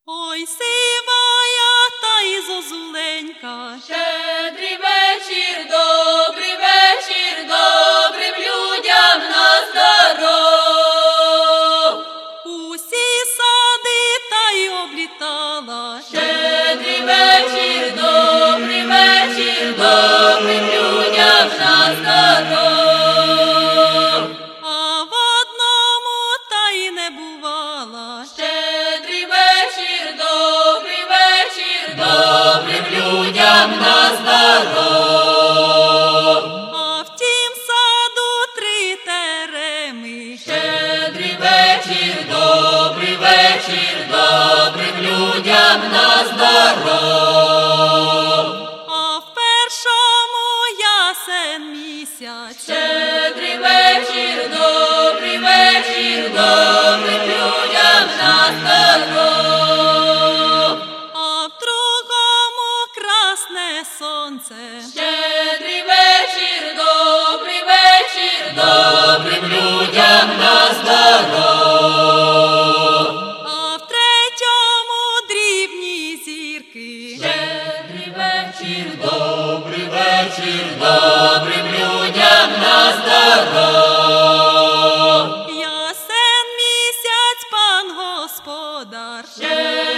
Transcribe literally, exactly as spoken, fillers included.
Ой, сивая та й зозуленька. Щедрий вечір, добрий вечір, добрим людям на здоров. Усі сади та й облітала. Щедрий вечір, добрий вечір, добрим людям на здоров. А в одному та й не бувала. Щедрий вечір, добрий вечір, добрим людям на здоров. А в тім саду три тереми. Щедрий вечір, добрий вечір, добрим людям на здоров. А в першому ясен місяць. Щедрий вечір, добрий вечір, добрим людям на здоров. А в другому красне сонце. Щедрий вечір, добрий вечір, добрим людям на здоров. А в третьому дрібні зірки. Щедрий вечір, добрий вечір, добрим людям на здоров. Ясен місяць, пан господар. Щедрий